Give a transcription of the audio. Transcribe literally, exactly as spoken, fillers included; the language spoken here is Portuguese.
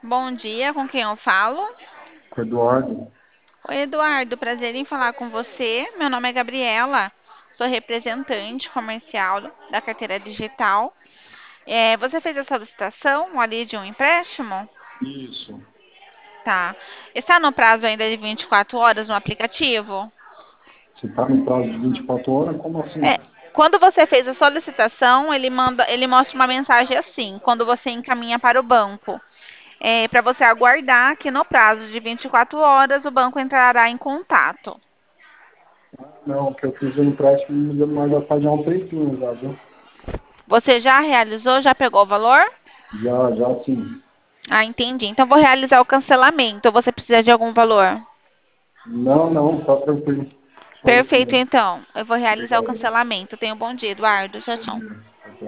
Bom dia, com quem eu falo? Com o Eduardo. Oi, Eduardo, prazer em falar com você. Meu nome é Gabriela, sou representante comercial da carteira digital. É, você fez a solicitação ali de um empréstimo? Isso. Tá. Está no prazo ainda de vinte e quatro horas no aplicativo? Você está no prazo de vinte e quatro horas? Como É, assim? quando você fez a solicitação, ele manda, ele mostra uma mensagem assim, quando você encaminha para o banco. É, para você aguardar que no prazo de vinte e quatro horas o banco entrará em contato. Não, que eu fiz um empréstimo, mas já faz já um tempinho já, viu? Você já realizou, já pegou o valor? Já, já sim. Ah, entendi. Então vou realizar o cancelamento. Você precisa de algum valor? Não, não, tá tranquilo. Só isso Perfeito, mesmo. então. Eu vou realizar o Obrigado. cancelamento. Tenha um bom dia, Eduardo. Tchau, Bom tchau. dia.